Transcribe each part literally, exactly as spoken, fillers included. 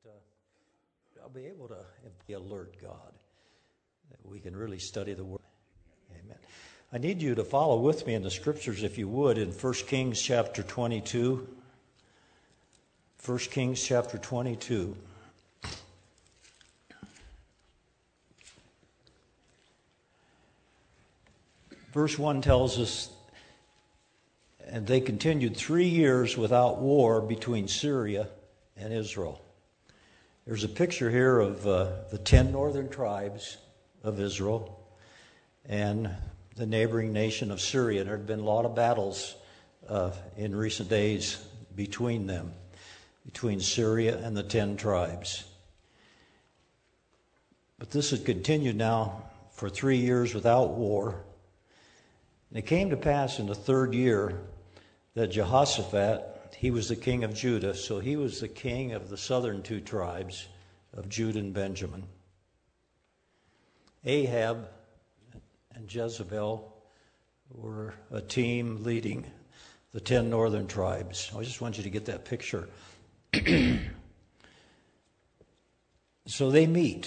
uh, I'll be able to be alert, God, that we can really study the Word. Amen. I need you to follow with me in the Scriptures, if you would, in First Kings chapter twenty-two. First Kings chapter twenty-two. Verse one tells us, and they continued three years without war between Syria and Israel. There's a picture here of uh, the ten northern tribes of Israel and the neighboring nation of Syria. There had been a lot of battles uh, in recent days between them, between Syria and the ten tribes. But this had continued now for three years without war. And it came to pass in the third year that Jehoshaphat, he was the king of Judah, so he was the king of the southern two tribes of Judah and Benjamin. Ahab and Jezebel were a team leading the ten northern tribes. I just want you to get that picture. So they meet.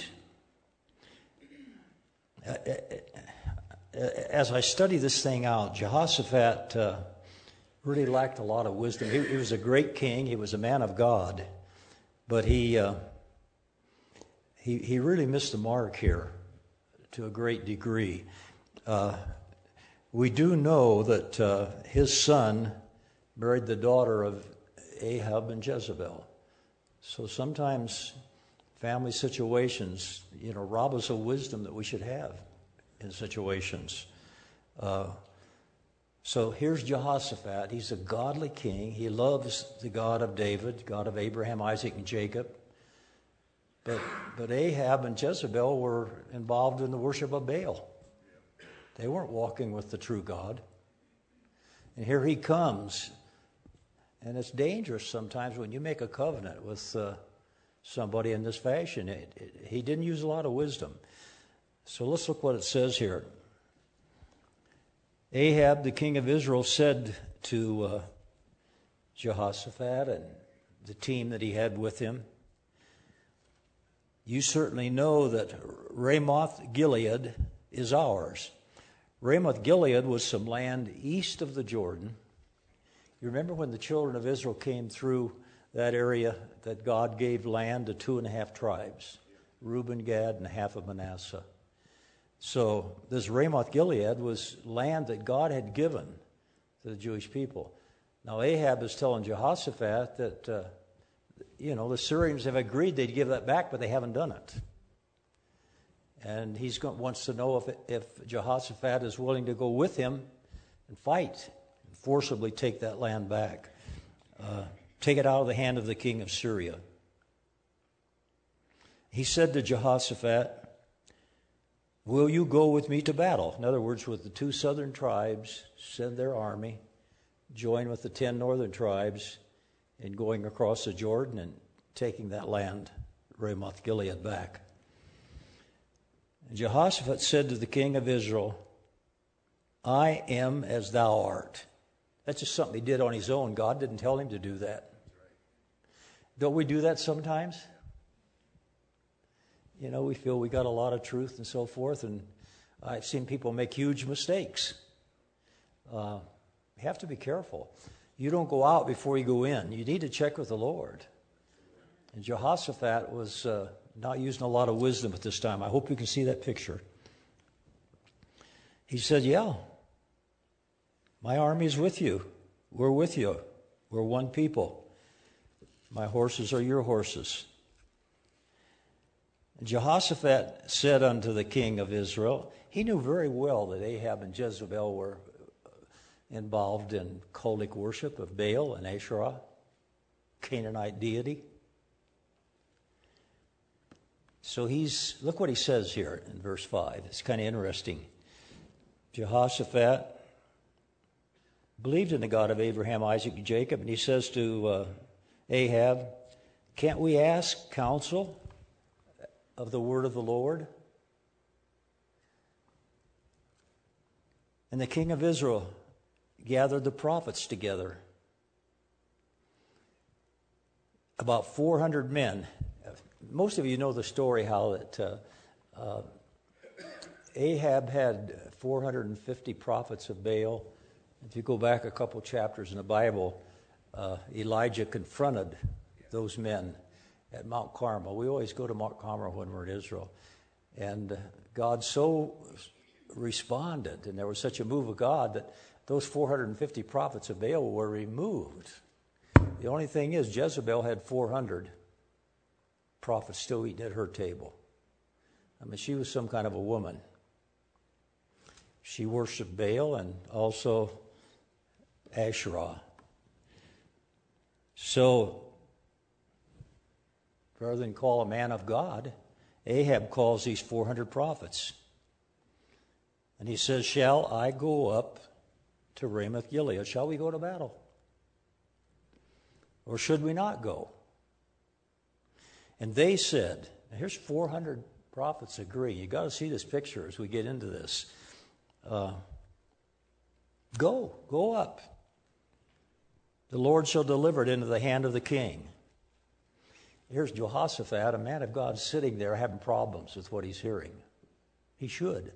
As I study this thing out, Jehoshaphat uh, really lacked a lot of wisdom. He, he was a great king. He was a man of God. But he, uh, he, he really missed the mark here to a great degree. Uh, we do know that uh, his son married the daughter of Ahab and Jezebel. So sometimes family situations, you know, rob us of wisdom that we should have in situations. Uh, so here's Jehoshaphat. He's a godly king. He loves the God of David, God of Abraham, Isaac, and Jacob. But, but Ahab and Jezebel were involved in the worship of Baal. They weren't walking with the true God. And here he comes. And it's dangerous sometimes when you make a covenant with uh, somebody in this fashion. It, it, he didn't use a lot of wisdom. So let's look what it says here. Ahab, the king of Israel, said to uh, Jehoshaphat and the team that he had with him, "You certainly know that Ramoth Gilead is ours." Ramoth Gilead was some land east of the Jordan. You remember when the children of Israel came through that area that God gave land to two and a half tribes, Reuben, Gad, and half of Manasseh. So this Ramoth Gilead was land that God had given to the Jewish people. Now Ahab is telling Jehoshaphat that, uh, you know, the Syrians have agreed they'd give that back, but they haven't done it. And he wants to know if, if Jehoshaphat is willing to go with him and fight, and forcibly take that land back. Uh, take it out of the hand of the king of Syria. He said to Jehoshaphat, "Will you go with me to battle?" In other words, with the two southern tribes, send their army, join with the ten northern tribes in going across the Jordan and taking that land, Ramoth Gilead, back. And Jehoshaphat said to the king of Israel, "I am as thou art." That's just something he did on his own. God didn't tell him to do that. Don't we do that sometimes? You know, we feel we got a lot of truth and so forth, and I've seen people make huge mistakes. Uh, you have to be careful. You don't go out before you go in. You need to check with the Lord. And Jehoshaphat was uh, not using a lot of wisdom at this time. I hope you can see that picture. He said, "Yeah, my army's with you. We're with you. We're one people. My horses are your horses." Jehoshaphat said unto the king of Israel, he knew very well that Ahab and Jezebel were involved in cultic worship of Baal and Asherah, Canaanite deity. So he's, look what he says here in verse five. It's kind of interesting. Jehoshaphat believed in the God of Abraham, Isaac, and Jacob, and he says to uh, Ahab, "Can't we ask counsel of the word of the Lord?" And the king of Israel gathered the prophets together, about four hundred men, most of you know the story how that uh, uh, Ahab had four hundred fifty prophets of Baal. If you go back a couple chapters in the Bible, uh, Elijah confronted those men at Mount Carmel. We always go to Mount Carmel when we're in Israel. And God so responded, and there was such a move of God that those four hundred fifty prophets of Baal were removed. The only thing is, Jezebel had four hundred prophets still eating at her table. I mean, she was some kind of a woman. She worshiped Baal and also Asherah. So, rather than call a man of God, Ahab calls these four hundred prophets. And he says, shall I go up to Ramoth Gilead? Shall we go to battle? Or should we not go? And they said, now here's four hundred prophets agree. You got to see this picture as we get into this. Uh, go, go up. The Lord shall deliver it into the hand of the king. Here's Jehoshaphat, a man of God, sitting there having problems with what he's hearing. He should.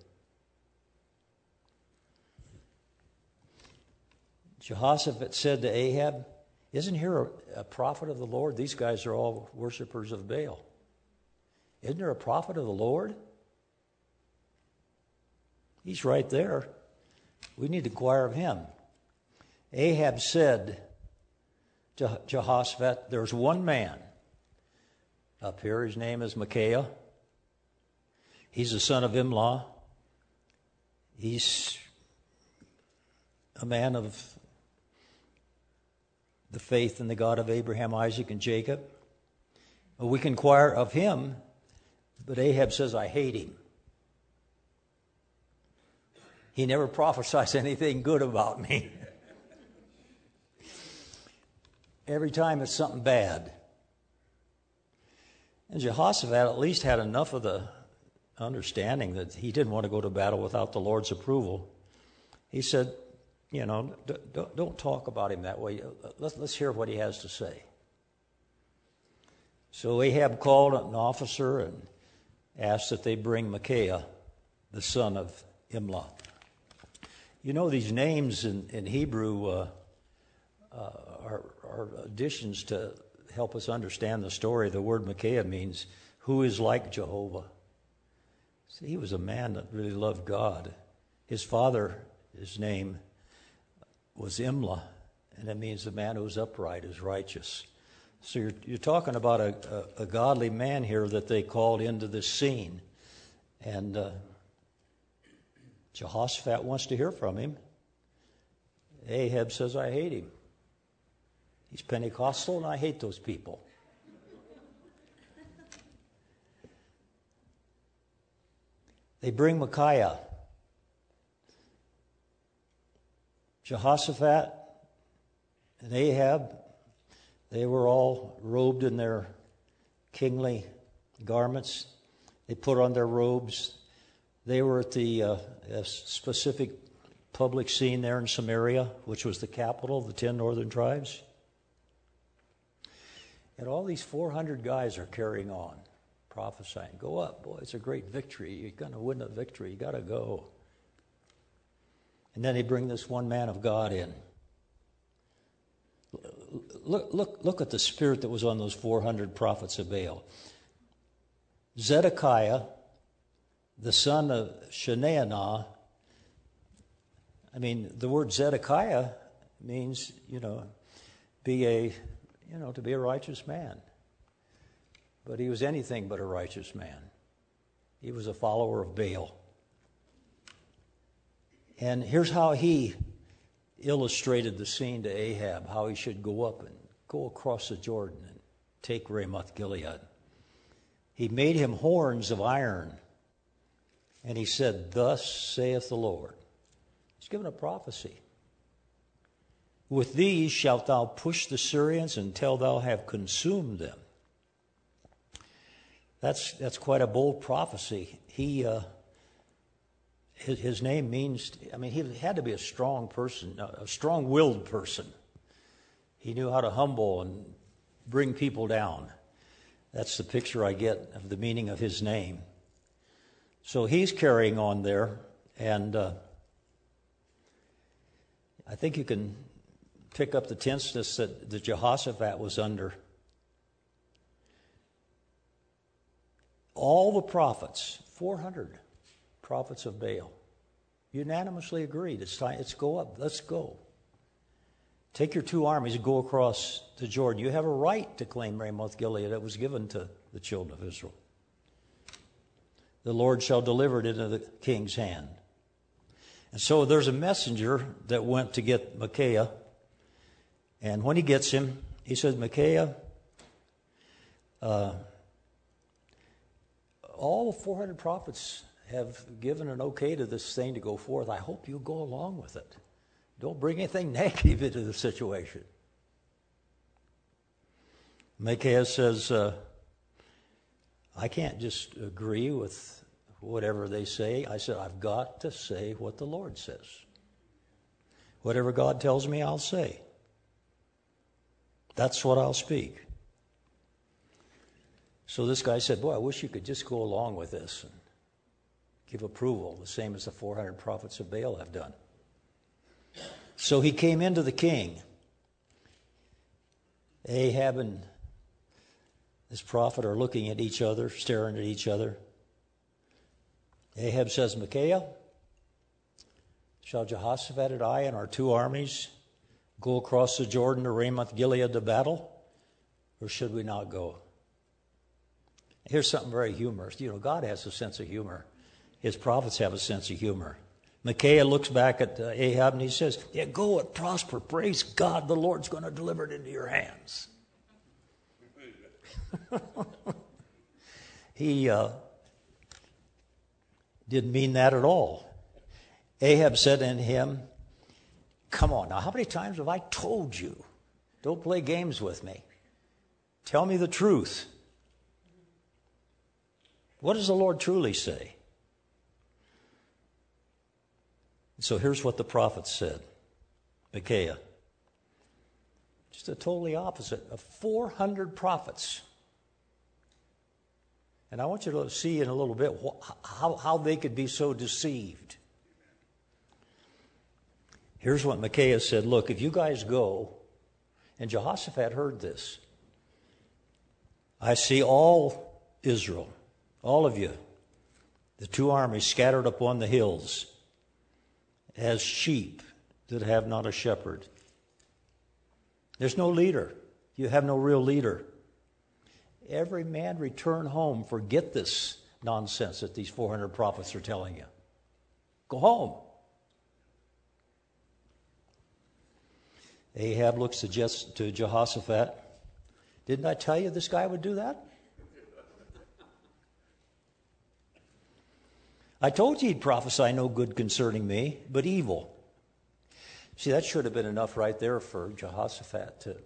Jehoshaphat said to Ahab, isn't here a, a prophet of the Lord? These guys are all worshipers of Baal. Isn't there a prophet of the Lord? He's right there. We need to inquire of him. Ahab said to Jehoshaphat, there's one man up here. His name is Micaiah. He's the son of Imlah. He's a man of the faith in the God of Abraham, Isaac, and Jacob. We can inquire of him, but Ahab says, I hate him. He never prophesies anything good about me. Every time it's something bad. And Jehoshaphat at least had enough of the understanding that he didn't want to go to battle without the Lord's approval. He said, you know, don't, don't talk about him that way. Let's, let's hear what he has to say. So Ahab called an officer and asked that they bring Micaiah, the son of Imlah. You know, these names in, in Hebrew uh, uh, are, are additions to help us understand the story. The word Micaiah means, who is like Jehovah? See, he was a man that really loved God. His father, his name was Imlah, and it means the man who is upright, is righteous. So you're, you're talking about a, a, a godly man here that they called into this scene. And uh, Jehoshaphat wants to hear from him. Ahab says, I hate him. He's Pentecostal, and I hate those people. They bring Micaiah. Jehoshaphat and Ahab, they were all robed in their kingly garments. They put on their robes. They were at the uh, specific public scene there in Samaria, which was the capital of the ten northern tribes. And all these four hundred guys are carrying on, prophesying. Go up, boy, it's a great victory. You're going to win a victory. You got to go. And then they bring this one man of God in. Look, look, look at the spirit that was on those four hundred prophets of Baal. Zedekiah, the son of Shanaanah. I mean, the word Zedekiah means, you know, be a, you know, to be a righteous man. But he was anything but a righteous man. He was a follower of Baal. And here's how he illustrated the scene to Ahab, how he should go up and go across the Jordan and take Ramoth Gilead. He made him horns of iron, and he said, thus saith the Lord. He's given a prophecy. With these shalt thou push the Syrians until thou have consumed them. That's that's quite a bold prophecy. He uh, his, his name means, I mean, he had to be a strong person, a strong-willed person. He knew how to humble and bring people down. That's the picture I get of the meaning of his name. So he's carrying on there, and uh, I think you can pick up the tenseness that, that Jehoshaphat was under. All the prophets, four hundred prophets of Baal, unanimously agreed, it's time, let's go up, let's go. Take your two armies and go across the Jordan. You have a right to claim Ramoth Gilead. It was given to the children of Israel. The Lord shall deliver it into the king's hand. And so there's a messenger that went to get Micaiah. And when he gets him, he says, Micaiah, uh, all four hundred prophets have given an okay to this thing to go forth. I hope you go along with it. Don't bring anything negative into the situation. Micaiah says, uh, I can't just agree with whatever they say. I said, I've got to say what the Lord says. Whatever God tells me, I'll say. That's what I'll speak. So this guy said, boy, I wish you could just go along with this and give approval, the same as the four hundred prophets of Baal have done. So he came into the king. Ahab and this prophet are looking at each other, staring at each other. Ahab says, Micaiah, shall Jehoshaphat and I and our two armies go across the Jordan to Ramoth Gilead to battle, or should we not go? Here's something very humorous. You know, God has a sense of humor. His prophets have a sense of humor. Micaiah looks back at uh, Ahab and he says, yeah, go and prosper. Praise God, the Lord's going to deliver it into your hands. he uh, didn't mean that at all. Ahab said to him, come on, now how many times have I told you? Don't play games with me. Tell me the truth. What does the Lord truly say? So here's what the prophet said. Micaiah. Just a totally opposite of four hundred prophets. And I want you to see in a little bit how, how they could be so deceived. Here's what Micaiah said. Look, if you guys go, and Jehoshaphat heard this. I see all Israel, all of you, the two armies scattered upon the hills, as sheep that have not a shepherd. There's no leader. You have no real leader. Every man return home. Forget this nonsense that these four hundred prophets are telling you. Go home. Ahab looks to, Je- to Jehoshaphat. Didn't I tell you this guy would do that? I told you he'd prophesy no good concerning me, but evil. See, that should have been enough right there for Jehoshaphat to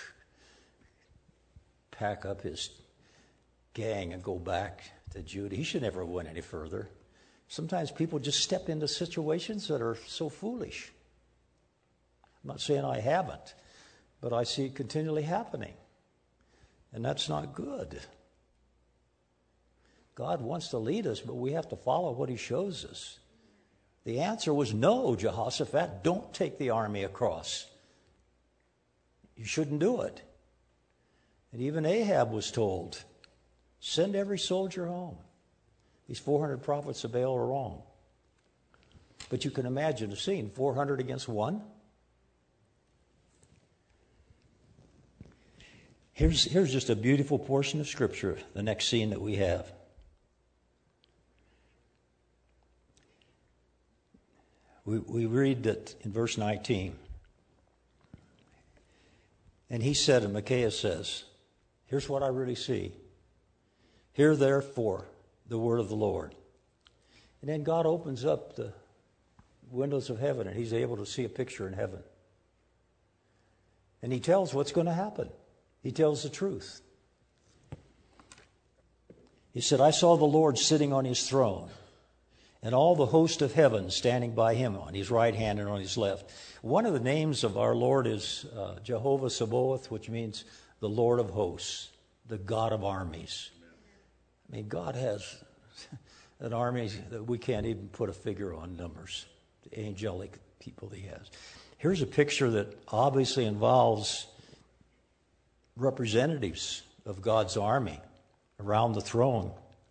pack up his gang and go back to Judah. He should never have went any further. Sometimes people just step into situations that are so foolish. I'm not saying I haven't, but I see it continually happening. And that's not good. God wants to lead us, but we have to follow what he shows us. The answer was no, Jehoshaphat, don't take the army across. You shouldn't do it. And even Ahab was told, send every soldier home. These four hundred prophets of Baal are wrong. But you can imagine the scene, four hundred against one. Here's, here's just a beautiful portion of Scripture, the next scene that we have. We, we read that in verse nineteen. And he said, and Micaiah says, here's what I really see. Hear therefore the word of the Lord. And then God opens up the windows of heaven and he's able to see a picture in heaven. And he tells what's going to happen. He tells the truth. He said, I saw the Lord sitting on his throne, and all the host of heaven standing by him on his right hand and on his left. One of the names of our Lord is uh, Jehovah Sabaoth, which means the Lord of hosts. the God of armies. I mean, God has an army that we can't even put a figure on numbers, the angelic people he has. Here's a picture that obviously involves representatives of God's army around the throne.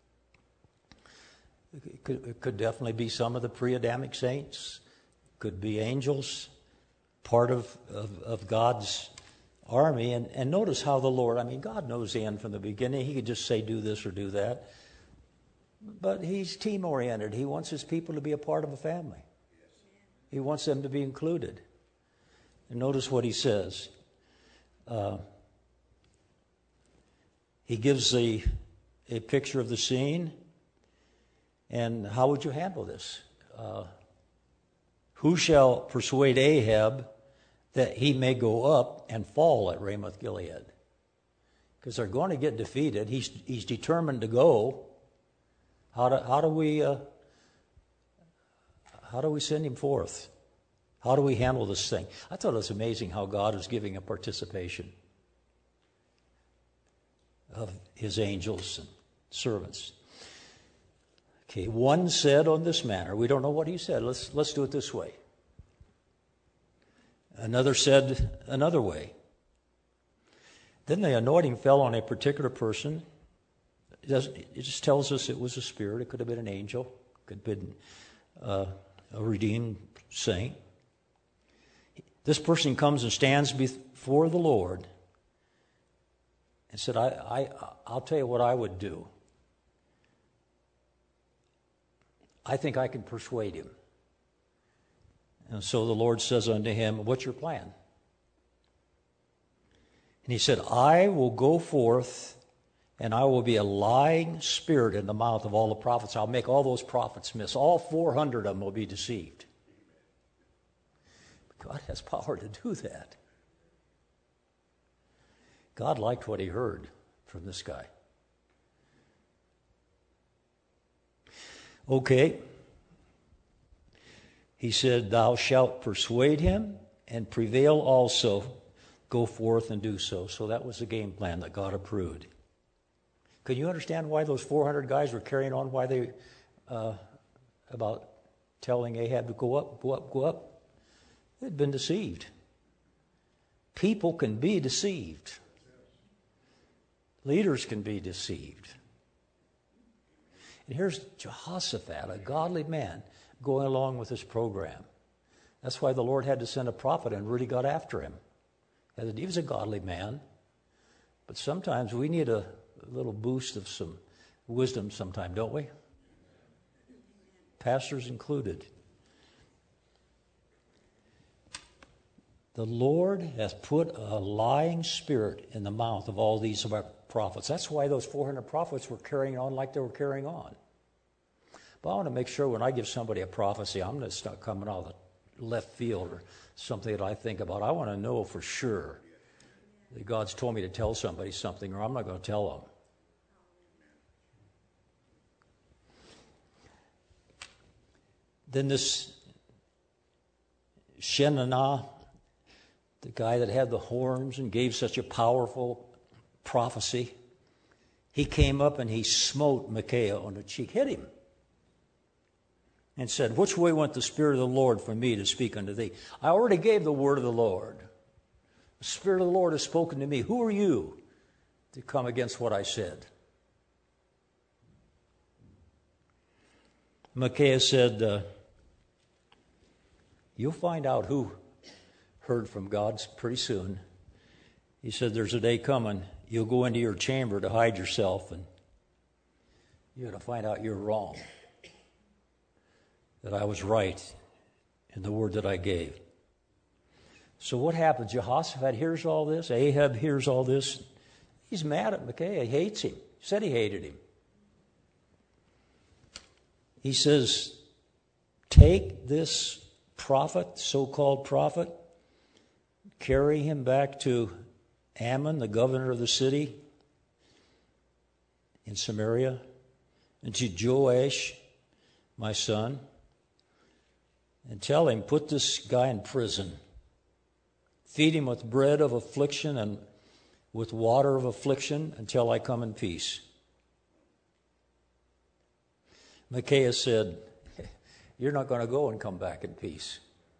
It could, it could definitely be some of the pre-Adamic saints, could be angels, part of, of, of God's army. And, and notice how the Lord, I mean, God knows the end from the beginning. He could just say do this or do that. But he's team-oriented. He wants his people to be a part of a family. He wants them to be included. And notice what he says. Uh, he gives the, a picture of the scene. And how would you handle this? Uh, who shall persuade Ahab that he may go up and fall at Ramoth Gilead? Because they're going to get defeated. He's he's determined to go. How do how do we uh, how do we send him forth? How do we handle this thing? I thought it was amazing how God is giving a participation of his angels and servants. Okay, one said on this manner. We don't know what he said. Let's let's do it this way. Another said another way. Then the anointing fell on a particular person. It, doesn't, it just tells us it was a spirit. It could have been an angel. It could have been uh, a redeemed saint. This person comes and stands before the Lord and said, I, I, I'll tell you what I would do. I think I can persuade him. And so the Lord says unto him, what's your plan? And he said, I will go forth and I will be a lying spirit in the mouth of all the prophets. I'll make all those prophets miss. All four hundred of them will be deceived. God has power to do that. God liked what he heard from this guy. Okay. He said, thou shalt persuade him and prevail also. Go forth and do so. So that was the game plan that God approved. Can you understand why those four hundred guys were carrying on? Why they, uh, about telling Ahab to go up, go up, go up? They'd been deceived. People can be deceived. Leaders can be deceived. And here's Jehoshaphat, a godly man, going along with this program. That's why the Lord had to send a prophet and really got after him. He was a godly man. But sometimes we need a, a little boost of some wisdom sometime, don't we? Pastors included. The Lord has put a lying spirit in the mouth of all these prophets. That's why those four hundred prophets were carrying on like they were carrying on. But I want to make sure when I give somebody a prophecy, I'm not start coming out of the left field or something that I think about. I want to know for sure that God's told me to tell somebody something, or I'm not going to tell them. Then this Shenanah, the guy that had the horns and gave such a powerful prophecy, he came up and he smote Micaiah on the cheek, hit him, and said, which way went the Spirit of the Lord from me to speak unto thee? I already gave the word of the Lord. The Spirit of the Lord has spoken to me. Who are you to come against what I said? Micaiah said, uh, you'll find out who heard from God pretty soon. He said, there's a day coming. You'll go into your chamber to hide yourself, and you're going to find out you're wrong. That I was right in the word that I gave. So what happens? Jehoshaphat hears all this. Ahab hears all this. He's mad at Micaiah. He hates him. He said he hated him. He says, take this prophet, so-called prophet, carry him back to Ammon, the governor of the city in Samaria, and to Joash, my son, and tell him, put this guy in prison. Feed him with bread of affliction and with water of affliction until I come in peace. Micaiah said, you're not going to go and come back in peace.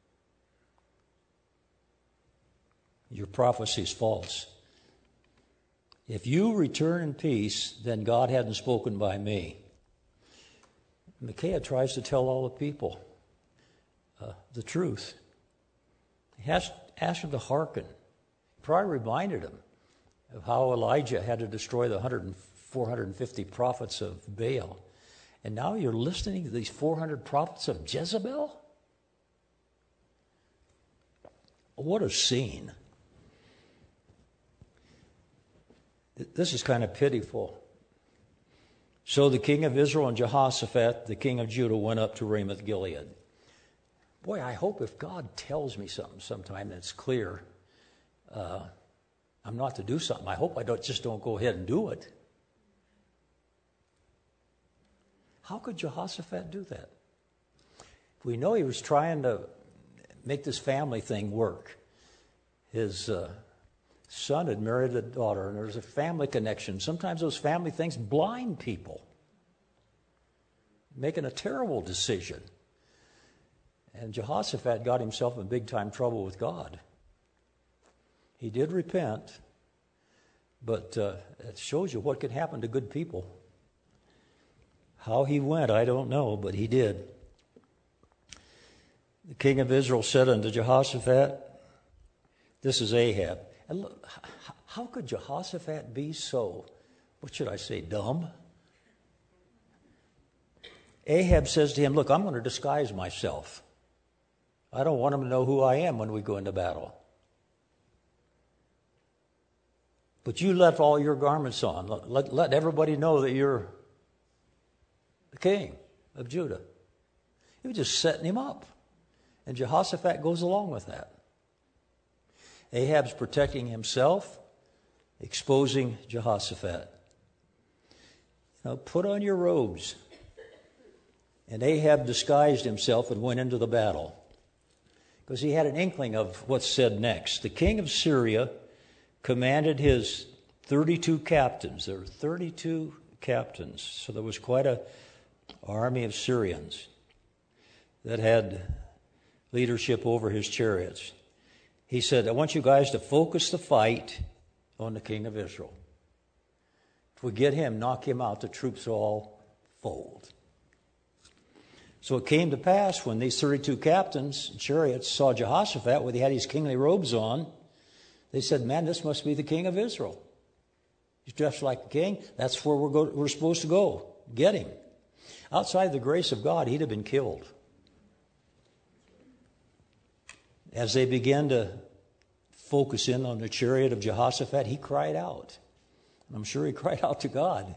Your prophecy is false. If you return in peace, then God hadn't spoken by me. Micaiah tries to tell all the people uh, the truth. He has asked them to hearken. He probably reminded them of how Elijah had to destroy the four hundred fifty prophets of Baal. And now you're listening to these four hundred prophets of Jezebel? What a scene. This is kind of pitiful. So the king of Israel and Jehoshaphat, the king of Judah, went up to Ramoth Gilead. Boy, I hope if God tells me something sometime that's clear, uh, I'm not to do something. I hope I don't just don't go ahead and do it. How could Jehoshaphat do that? We know he was trying to make this family thing work. His uh, son had married a daughter, and there was a family connection. Sometimes those family things blind people, making a terrible decision. And Jehoshaphat got himself in big-time trouble with God. He did repent, but uh, it shows you what could happen to good people. How he went, I don't know, but he did. The king of Israel said unto Jehoshaphat, this is Ahab. And look, how could Jehoshaphat be so, what should I say, dumb? Ahab says to him, look, I'm going to disguise myself. I don't want him to know who I am when we go into battle. But you left all your garments on. Let, let, let everybody know that you're the king of Judah. He was just setting him up. And Jehoshaphat goes along with that. Ahab's protecting himself, exposing Jehoshaphat. Now put on your robes. And Ahab disguised himself and went into the battle, because he had an inkling of what's said next. The king of Syria commanded his thirty-two captains. There were thirty-two captains, so there was quite a army of Syrians that had leadership over his chariots. He said, I want you guys to focus the fight on the king of Israel. If we get him, knock him out, the troops all fold. So it came to pass when these thirty-two captains and chariots saw Jehoshaphat, where he had his kingly robes on, they said, man, this must be the king of Israel. He's dressed like the king. That's where we're, go- we're supposed to go. Get him. Outside the grace of God, he'd have been killed. As they began to focus in on the chariot of Jehoshaphat, he cried out. I'm sure he cried out to God.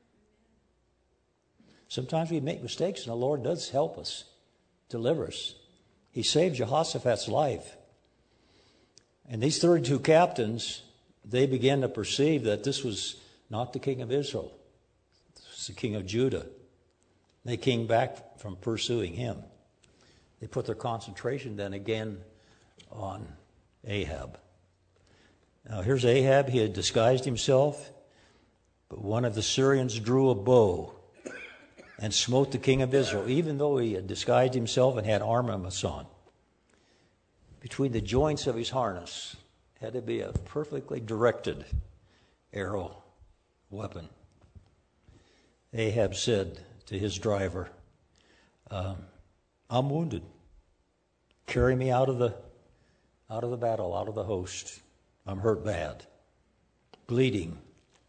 Sometimes we make mistakes, and the Lord does help us, deliver us. He saved Jehoshaphat's life. And these thirty-two captains, they began to perceive that this was not the king of Israel. This was the king of Judah. They came back from pursuing him. They put their concentration then again on Ahab. Now here's Ahab. He had disguised himself, but one of the Syrians drew a bow and smote the king of Israel, even though he had disguised himself and had armaments on. Between the joints of his harness had to be a perfectly directed arrow weapon. Ahab said to his driver, um, I'm wounded. Carry me out of the out of the battle, out of the host. I'm hurt bad, bleeding.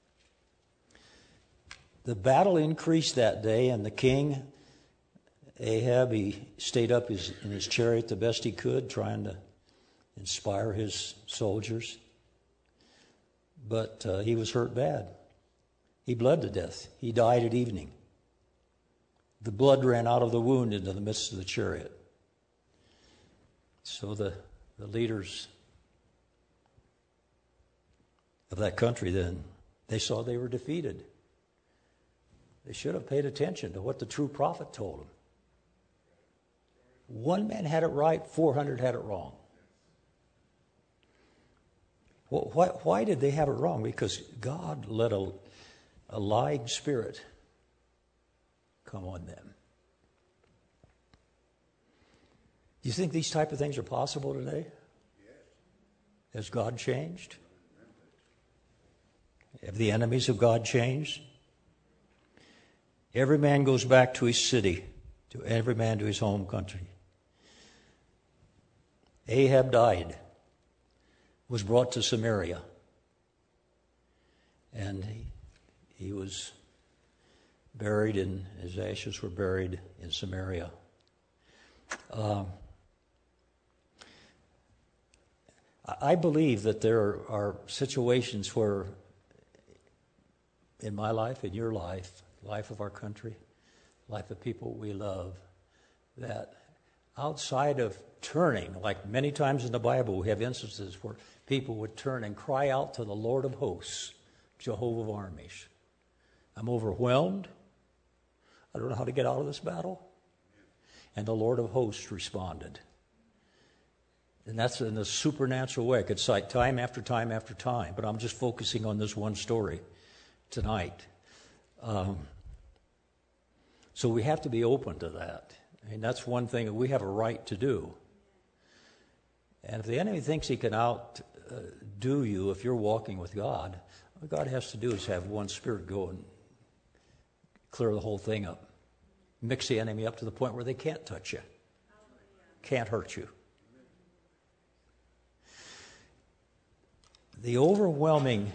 The battle increased that day, and the king, Ahab, he stayed up his, in his chariot the best he could, trying to inspire his soldiers. But uh, he was hurt bad. He bled to death. He died at evening. The blood ran out of the wound into the midst of the chariot. So the, the leaders of that country then, they saw they were defeated. They should have paid attention to what the true prophet told them. One man had it right, four hundred had it wrong. Why, why did they have it wrong? Because God let a, a lying spirit come on them. Do you think these type of things are possible today? Has God changed? Have the enemies of God changed? Every man goes back to his city, to every man to his home country. Ahab died, was brought to Samaria, and he, he was buried, and his ashes were buried in Samaria. Um, I believe that there are situations where, in my life, in your life, life of our country, life of people we love, that outside of turning, like many times in the Bible, we have instances where people would turn and cry out to the Lord of hosts, Jehovah of armies. I'm overwhelmed. I don't know how to get out of this battle. And the Lord of hosts responded. And that's in a supernatural way. I could cite time after time after time, but I'm just focusing on this one story tonight. Um, so we have to be open to that. I mean, that's one thing that we have a right to do. And if the enemy thinks he can outdo you if you're walking with God, what God has to do is have one spirit go and clear the whole thing up. Mix the enemy up to the point where they can't touch you, can't hurt you. The overwhelming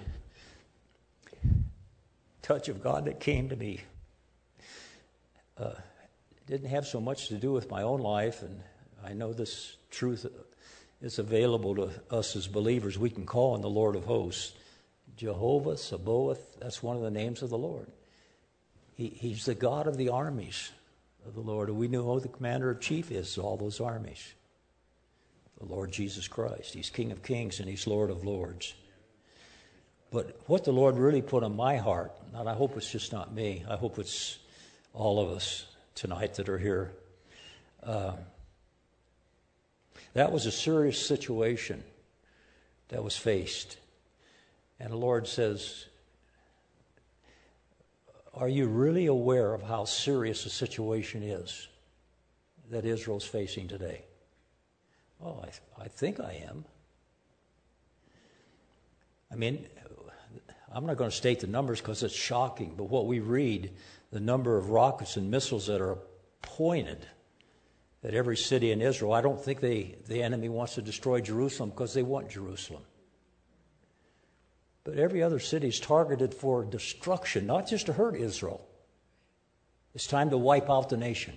touch of God that came to me uh, didn't have so much to do with my own life, and I know this truth is available to us as believers. We can call on the Lord of hosts. Jehovah, Sabaoth, that's one of the names of the Lord. He, he's the God of the armies of the Lord, and we know who the commander-in-chief is of all those armies. The Lord Jesus Christ. He's King of kings and He's Lord of lords. But what the Lord really put on my heart, and I hope it's just not me, I hope it's all of us tonight that are here, uh, that was a serious situation that was faced. And the Lord says, are you really aware of how serious the situation is that Israel's facing today? Oh, I, th- I think I am. I mean, I'm not going to state the numbers because it's shocking, but what we read, the number of rockets and missiles that are pointed at every city in Israel, I don't think they, the enemy wants to destroy Jerusalem because they want Jerusalem. But every other city is targeted for destruction, not just to hurt Israel. It's time to wipe out the nation.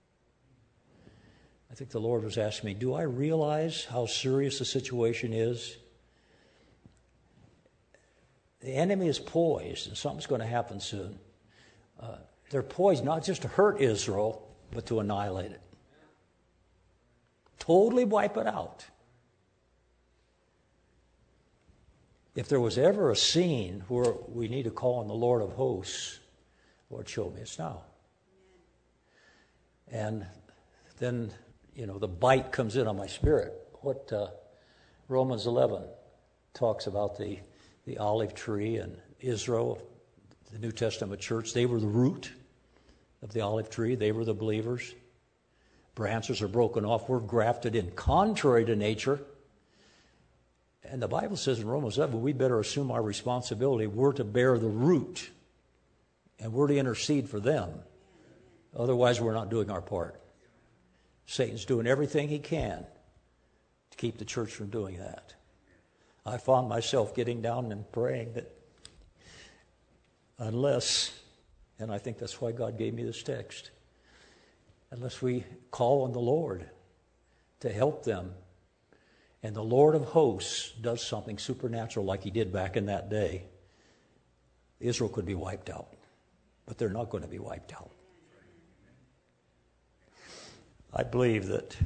I think the Lord was asking me, do I realize how serious the situation is? The enemy is poised, and something's going to happen soon. Uh, they're poised not just to hurt Israel, but to annihilate it. Totally wipe it out. If there was ever a scene where we need to call on the Lord of hosts, Lord, show me, it's now. And then, you know, the bite comes in on my spirit. What uh, Romans eleven talks about the, the olive tree and Israel, the New Testament church, they were the root of the olive tree. They were the believers. Branches are broken off. We're grafted in contrary to nature. And the Bible says in Romans eleven, we better assume our responsibility. We're to bear the root, and we're to intercede for them. Otherwise, we're not doing our part. Satan's doing everything he can to keep the church from doing that. I found myself getting down and praying that unless, and I think that's why God gave me this text, unless we call on the Lord to help them, and the Lord of hosts does something supernatural like he did back in that day, Israel could be wiped out. But they're not going to be wiped out. I believe that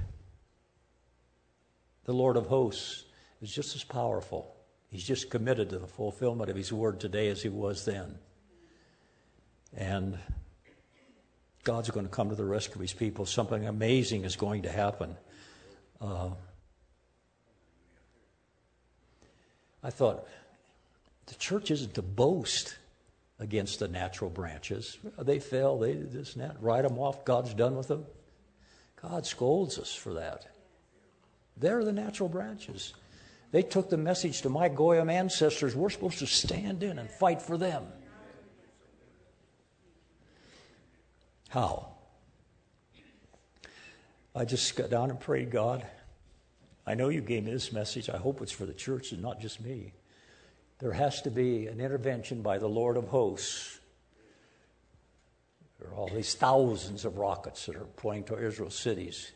the Lord of hosts is just as powerful. He's just committed to the fulfillment of his word today as he was then. And God's going to come to the rescue of his people. Something amazing is going to happen. Uh, I thought, the church isn't to boast against the natural branches. They fell, they did this and that. Write them off, God's done with them. God scolds us for that. They're the natural branches. They took the message to my Goyim ancestors. We're supposed to stand in and fight for them. How? I just got down and prayed, God, I know you gave me this message. I hope it's for the church and not just me. There has to be an intervention by the Lord of hosts. There are all these thousands of rockets that are pointing to Israel's cities.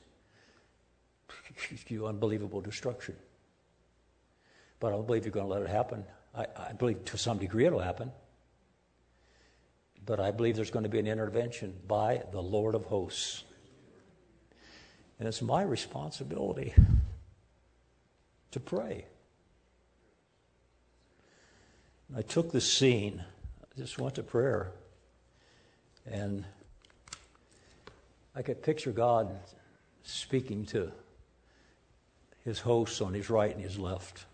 You unbelievable destruction. But I don't believe you're going to let it happen. I, I believe to some degree it'll happen. But I believe there's going to be an intervention by the Lord of hosts. And it's my responsibility to pray. I took this scene, I just went to prayer, and I could picture God speaking to his hosts on his right and his left.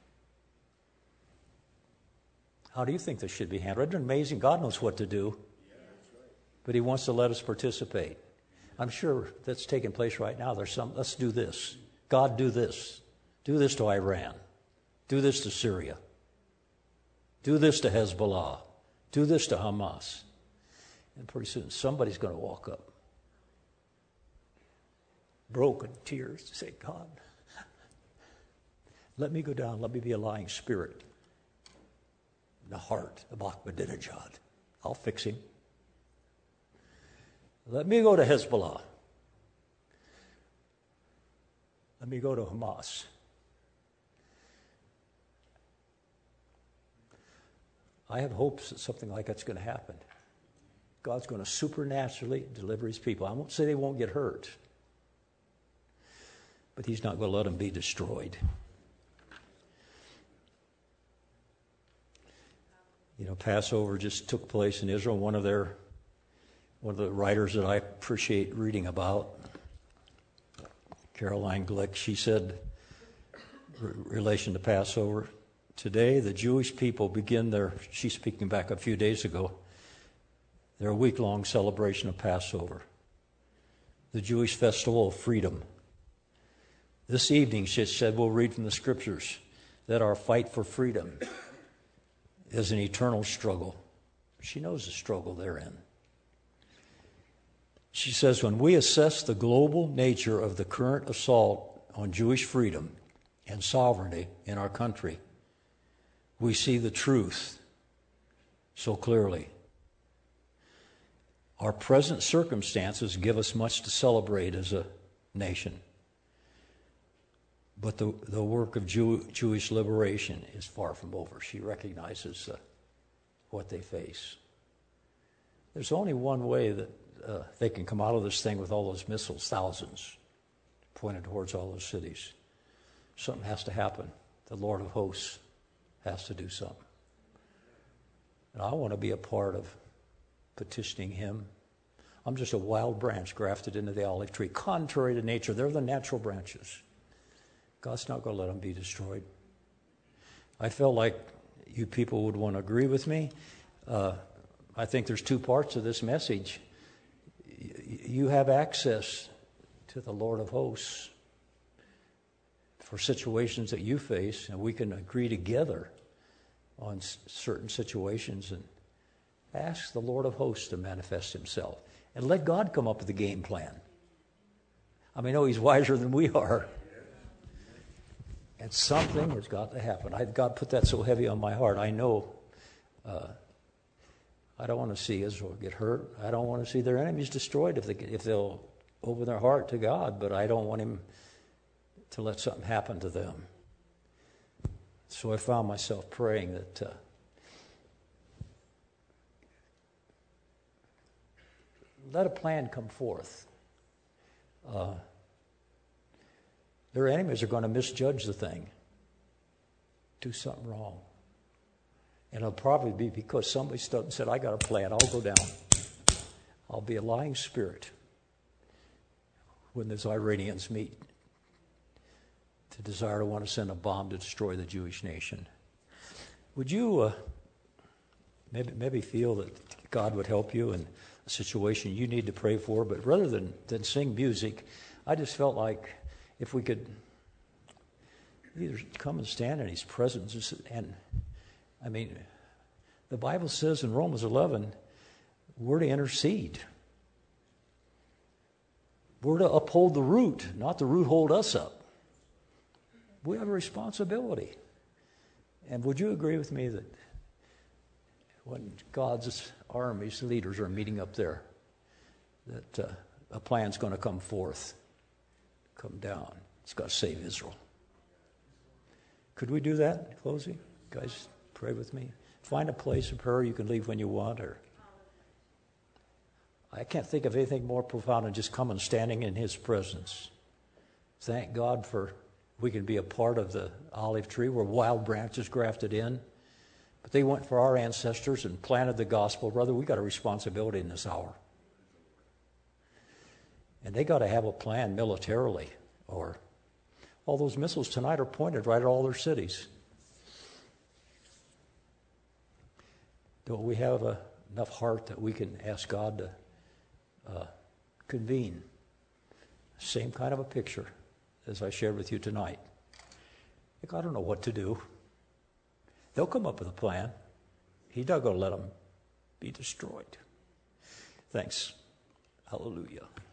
How do you think this should be handled? Isn't it amazing? God knows what to do, but he wants to let us participate. I'm sure that's taking place right now. There's some, let's do this. God, do this. Do this to Iran. Do this to Syria. Do this to Hezbollah. Do this to Hamas. And pretty soon somebody's going to walk up, broken, tears, to say, God, let me go down. Let me be a lying spirit in the heart of Ahmadinejad. I'll fix him. Let me go to Hezbollah. Let me go to Hamas. I have hopes that something like that's going to happen. God's going to supernaturally deliver his people. I won't say they won't get hurt, but he's not going to let them be destroyed. You know, Passover just took place in Israel. One of their, one of the writers that I appreciate reading about, Caroline Glick, she said, in relation to Passover, today the Jewish people begin their, she's speaking back a few days ago, their week-long celebration of Passover, the Jewish festival of freedom. This evening, she said, we'll read from the scriptures that our fight for freedom is an eternal struggle. She knows the struggle they're in. She says, when we assess the global nature of the current assault on Jewish freedom and sovereignty in our country, we see the truth so clearly. Our present circumstances give us much to celebrate as a nation. But the, the work of Jew, Jewish liberation is far from over. She recognizes uh, what they face. There's only one way that uh, they can come out of this thing with all those missiles, thousands, pointed towards all those cities. Something has to happen. The Lord of hosts has to do something. And I want to be a part of petitioning him. I'm just a wild branch grafted into the olive tree. Contrary to nature, they're the natural branches. God's not going to let them be destroyed. I felt like you people would want to agree with me. Uh, I think there's two parts of this message. You have access to the Lord of hosts for situations that you face, and we can agree together on s- certain situations and ask the Lord of hosts to manifest himself. And let God come up with a game plan. I mean, I know he's wiser than we are. And something has got to happen. I, God put that so heavy on my heart. I know uh, I don't want to see Israel get hurt. I don't want to see their enemies destroyed if, they, if they'll open their heart to God. But I don't want him to let something happen to them. So I found myself praying that uh, let a plan come forth. Uh, their enemies are going to misjudge the thing, do something wrong. And it'll probably be because somebody stood and said, I got a plan, I'll go down. I'll be a lying spirit when those Iranians meet to desire to want to send a bomb to destroy the Jewish nation. would you uh, maybe maybe feel that God would help you in a situation you need to pray for, but rather than, than sing music, I just felt like if we could either come and stand in His presence, and I mean, the Bible says in Romans eleven, we're to intercede. We're to uphold the root, not the root hold us up. We have a responsibility. And would you agree with me that when God's armies, leaders are meeting up there, that uh, a plan's going to come forth, come down. It's got to save Israel. Could we do that in closing? Guys, pray with me. Find a place of prayer. You can leave when you want, or I can't think of anything more profound than just coming and standing in His presence. Thank God for we can be a part of the olive tree where wild branches grafted in. But they went for our ancestors and planted the gospel. Brother, we got a responsibility in this hour. And they got to have a plan militarily, or all those missiles tonight are pointed right at all their cities. Don't we have a, enough heart that we can ask God to uh, convene? Same kind of a picture as I shared with you tonight. Like, I don't know what to do. They'll come up with a plan. He's not going to let them be destroyed. Thanks. Hallelujah.